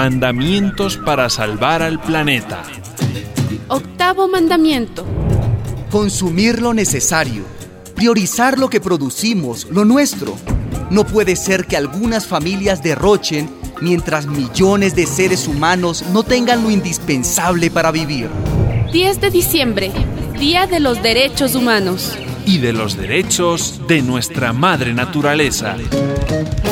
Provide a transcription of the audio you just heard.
Mandamientos para salvar al planeta. Octavo mandamiento. Consumir lo necesario. Priorizar lo que producimos, lo nuestro. No puede ser que algunas familias derrochen mientras millones de seres humanos no tengan lo indispensable para vivir. 10 de diciembre, Día de los Derechos Humanos. Y de los derechos de nuestra madre naturaleza.